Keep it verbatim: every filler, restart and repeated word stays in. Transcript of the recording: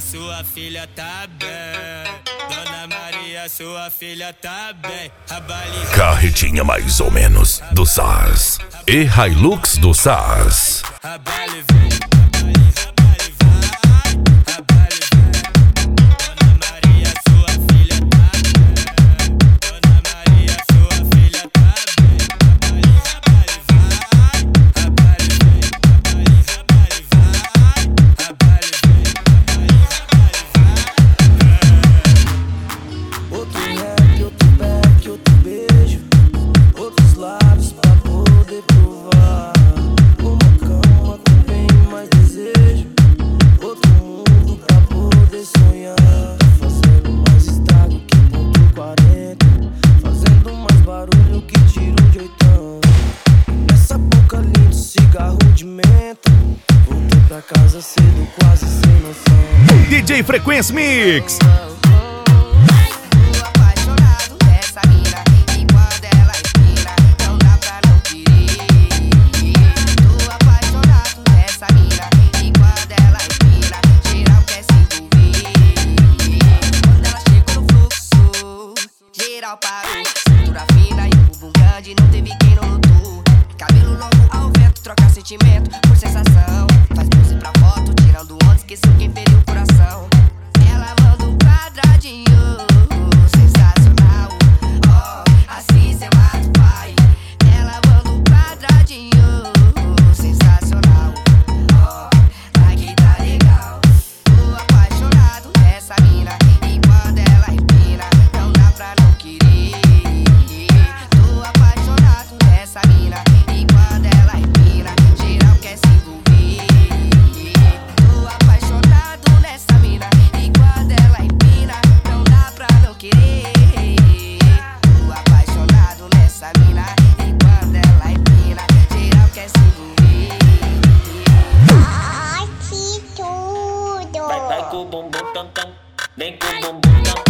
sua filha tá bem. Dona Maria, sua filha tá bem. Carretinha mais ou menos do Sars e Hilux do Sars. Casa cedo, quase sem noção. D J Frequency Mix. Tô apaixonado dessa mina e quando ela empina, não dá pra não querer. Tô apaixonado dessa mina e quando ela empina, geral quer se envolver. Quando ela chegou no fluxo, geral parou. Cintura fina e bumbum grande, não teve quem não lutou. Cabelo longo ao vento, troca sentimento por sensação. Faz pose pra foto, tirando onda, esqueceu quem feriu o coração. Ela manda um quadradinho, sensacional. Oh, assim cê mata o pai. Ela manda um quadradinho, sensacional. Oh, aqui tá legal. Tô apaixonado dessa mina e quando ela empina, não dá pra não querer. Tô apaixonado dessa mina e quando ela empina, geral quer se envolver. Tô apaixonado nessa mina e quando ela empina, não dá pra não querer. Tô apaixonado nessa mina e quando ela empina, geral quer se envolver. Ai, que tudo! Vai, vai com o bumbum tam tam, vem com o bumbum tam tam.